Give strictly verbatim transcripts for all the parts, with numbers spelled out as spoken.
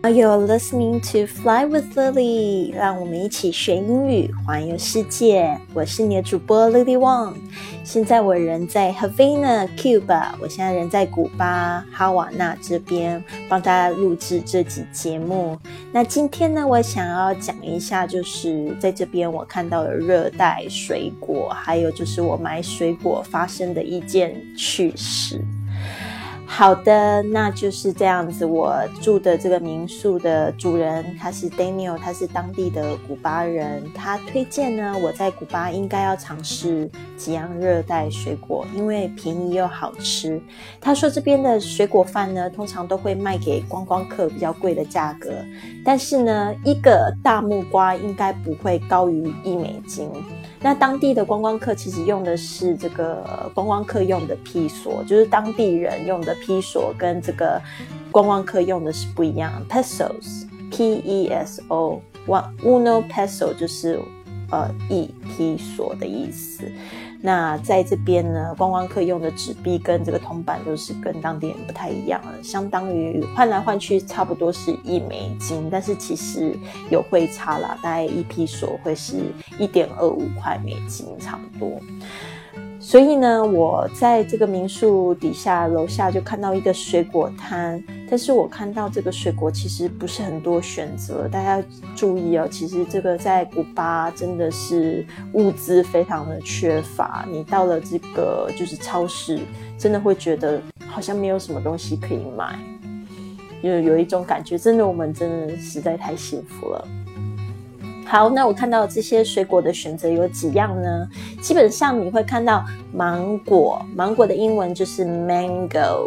You're listening to Fly with Lily， 让我们一起学英语，环游世界。我是你的主播 Lily Wong。现在我人在 Havana Cuba， 我现在人在古巴哈瓦那这边，帮大家录制这集节目。那今天呢，我想要讲一下，就是在这边我看到了热带水果，还有就是我买水果发生的一件趣事。好的，那就是这样子。我住的这个民宿的主人，他是 Daniel， 他是当地的古巴人。他推荐呢，我在古巴应该要尝试几样热带水果，因为便宜又好吃。他说这边的水果贩呢，通常都会卖给观光客比较贵的价格，但是呢，一个大木瓜应该不会高于一美金。那当地的观光客其实用的是这个观光客用的披索，就是当地人用的披索跟这个观光客用的是不一样。Pesos P E S O Uno peso 就是呃一披索的意思。那在这边呢，观光客用的纸币跟这个铜板都是跟当地人不太一样的，相当于换来换去差不多是一美金，但是其实有汇差啦，大概一披索会是 一点二五块美金差不多。所以呢，我在这个民宿底下楼下就看到一个水果摊，但是我看到这个水果其实不是很多选择，大家要注意哦，其实这个在古巴真的是物资非常的缺乏，你到了这个就是超市，真的会觉得好像没有什么东西可以买，有有一种感觉，真的我们真的实在太幸福了。好，那我看到这些水果的选择有几样呢？基本上你会看到芒果，芒果的英文就是 mango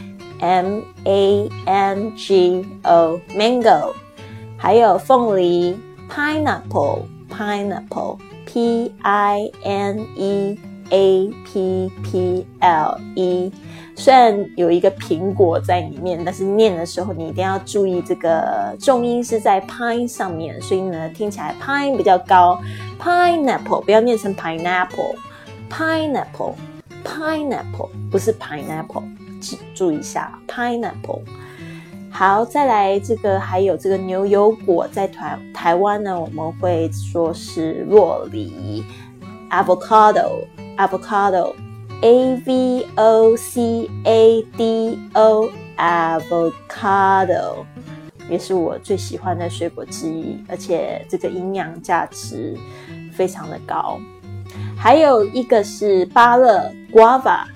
M A N G O mango， 还有凤梨 pineapple pineapple P I N E A P P L E， 虽然有一个苹果在里面，但是念的时候你一定要注意这个重音是在 pine 上面，所以呢听起来 pine 比较高， pineapple 不要念成 pineapple pineapple pineapple 不是 pineapple， 注意一下 pineapple。 好，再来这个还有这个牛油果，在台台湾呢我们会说是酪梨 avocado avocado A V O C A D O avocado 也是我最喜欢的水果之一，而且这个营养价值非常的高。还有一个是芭乐 guava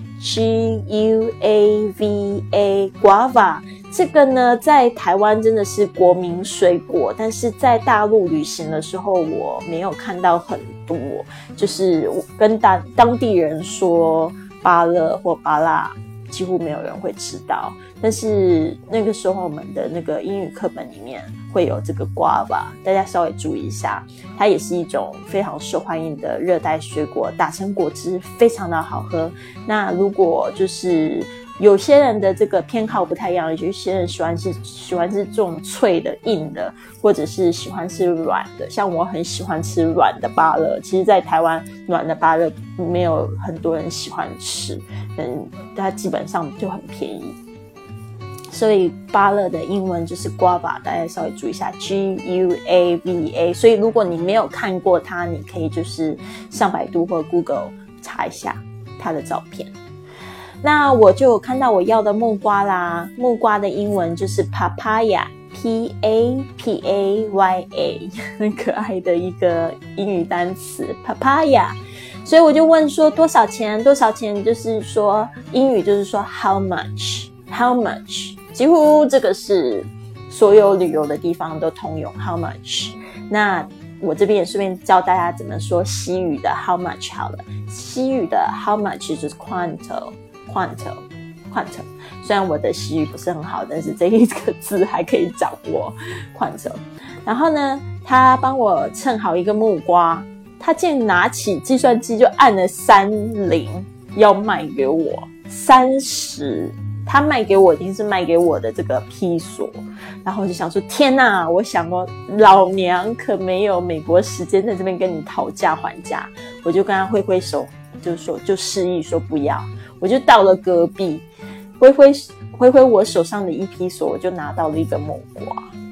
G U A V A guava， 这个呢在台湾真的是国民水果，但是在大陆旅行的时候我没有看到很多，就是跟当当地人说芭乐或芭乐几乎没有人会知道，但是那个时候我们的那个英语课本里面会有这个 guava， 大家稍微注意一下，它也是一种非常受欢迎的热带水果，打成果汁非常的好喝。那如果就是有些人的这个偏好不太一样，有些人喜欢是喜欢是这种脆的硬的，或者是喜欢吃软的，像我很喜欢吃软的芭乐，其实在台湾软的芭乐没有很多人喜欢吃，嗯，它基本上就很便宜，所以芭乐的英文就是 guava， 大家稍微注意一下 G U A V A。 所以如果你没有看过它，你可以就是上百度或 Google 查一下它的照片。那我就有看到我要的木瓜啦，木瓜的英文就是 papaya P A P A Y A， 很可爱的一个英语单词 papaya。 所以我就问说多少钱多少钱，就是说英语就是说 how much how much， 几乎这个是所有旅游的地方都通用 how much。 那我这边也顺便教大家怎么说西语的 how much 好了，西语的 how much 就是 quanto quanto quanto， 虽然我的西语不是很好，但是这一个字还可以掌握 quanto。 然后呢他帮我称好一个木瓜，他竟然拿起计算机就按了三零要卖给我三十，他卖给我一定是卖给我的这个披索，然后我就想说天哪，我想说老娘可没有美国时间在这边跟你讨价还价，我就跟他挥挥手，就说就示意说不要，我就到了隔壁挥挥挥挥我手上的一披索，我就拿到了一个木瓜，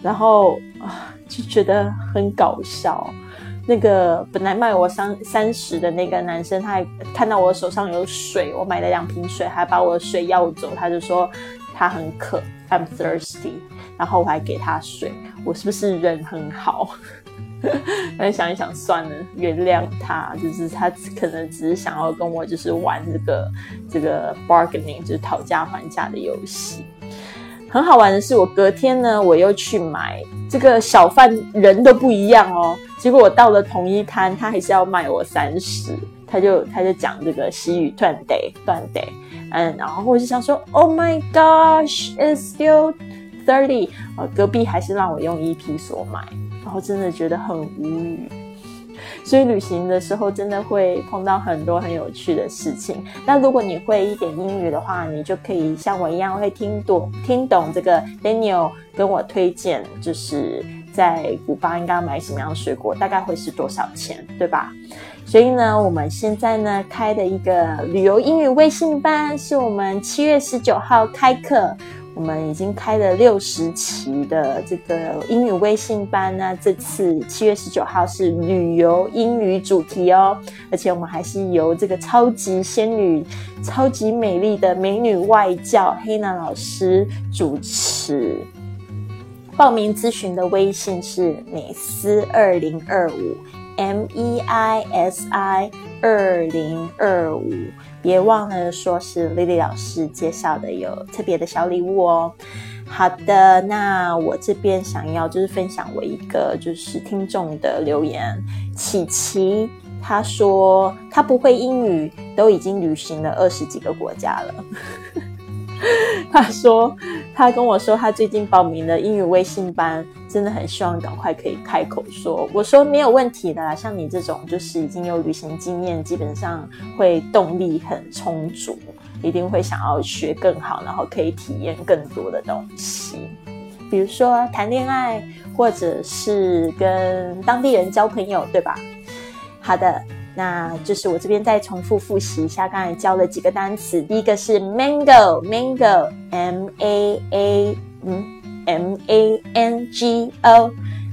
然后啊就觉得很搞笑。那个本来卖我三三十的那个男生，他还看到我手上有水，我买了两瓶水，还把我的水要走，他就说他很渴 ，I'm thirsty， 然后我还给他水，我是不是人很好？但想一想算了，原谅他，就是他可能只是想要跟我就是玩这个这个 bargaining， 就是讨价还价的游戏。很好玩的是，我隔天呢，我又去买这个小贩，人都不一样哦。结果我到了同一摊，他还是要卖我三十，他就他就讲这个西语断 day 断 day， 嗯，然后我就想说 ，Oh my gosh, it's still thirty， 呃，隔壁还是让我用一批所买，然后真的觉得很无语。所以旅行的时候真的会碰到很多很有趣的事情。那如果你会一点英语的话，你就可以像我一样会听懂听懂这个 Daniel 跟我推荐，就是在古巴应该要买什么样的水果，大概会是多少钱，对吧？所以呢，我们现在呢开的一个旅游英语微信班，是我们七月十九号开课。我们已经开了六十期的这个英语微信班呢，这次七月十九号是旅游英语主题哦，而且我们还是由这个超级仙女、超级美丽的美女外教黑娜老师主持。报名咨询的微信是美思二零二五 M E I S I 二零二五，别忘了说是 Lily 老师介绍的，有特别的小礼物哦。好的，那我这边想要就是分享我一个就是听众的留言，琪琪他说他不会英语，都已经旅行了二十几个国家了。他说他跟我说他最近报名了英语微信班，真的很希望赶快可以开口说。我说没有问题的啦，像你这种就是已经有旅行经验，基本上会动力很充足，一定会想要学更好，然后可以体验更多的东西，比如说谈恋爱，或者是跟当地人交朋友，对吧？好的，那就是我这边再重复复习一下刚才教了几个单词。第一个是 mango mango M A A 嗯 M A N G O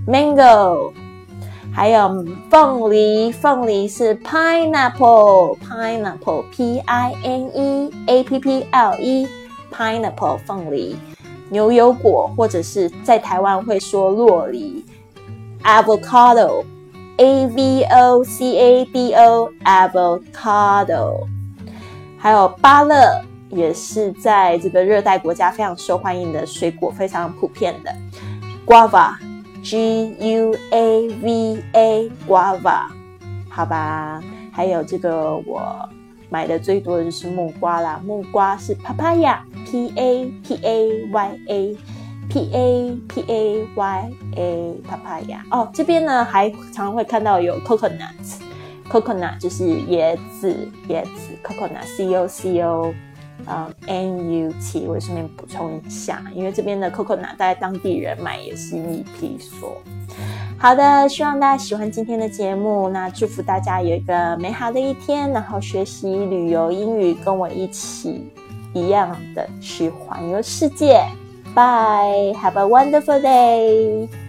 mango， 还有凤梨凤梨是 pineapple pineapple P I N E A P P L E pineapple 凤梨。牛油果或者是在台湾会说酪梨 avocado A V O C A D O avocado。 还有芭乐也是在这个热带国家非常受欢迎的水果，非常普遍的 guava G U A V A guava， 好吧。还有这个我买的最多的就是木瓜啦，木瓜是 papaya P A P A Y A P A P A Y A papaya。 哦，这边呢还常常会看到有 coconut coconut 就是椰子椰子 coconut C O C O、嗯、N U T。 我顺便补充一下，因为这边的 coconut 在当地人买也是一批所。好的，希望大家喜欢今天的节目，那祝福大家有一个美好的一天，然后学习旅游英语，跟我一起一样的去环游世界。Bye. Have a wonderful day.